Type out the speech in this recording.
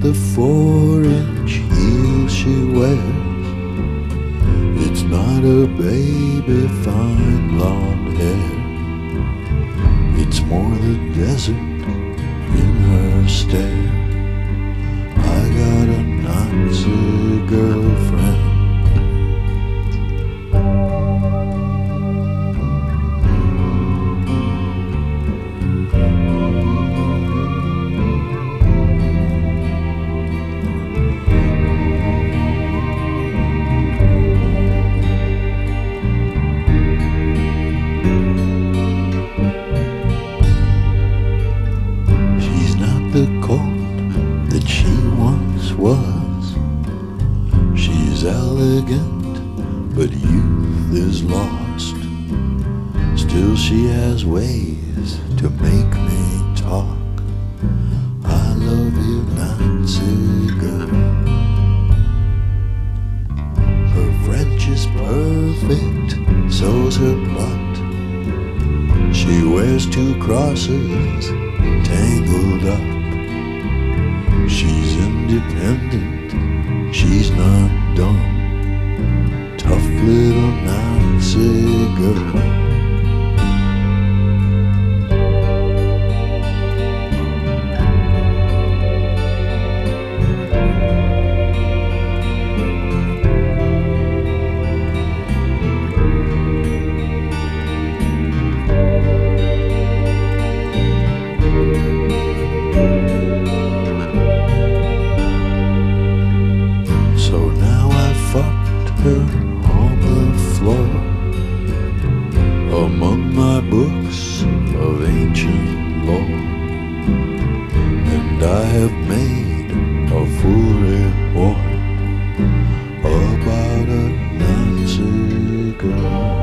the 4-inch heel she wears. It's not a baby fine blonde hair. It's more the desert in her stare. I got a Nazi girlfriend. The colt that she once was. She's elegant, but youth is lost. Still she has ways to make me talk. I love you, Nazi girl. Her French is perfect, so's her butt. She wears 2 crosses tangled up. She's independent, she's not dumb. Tough little Nazi girl. So now I fucked her on the floor, among my books of ancient lore, and I have made a full report about a Nazi girl.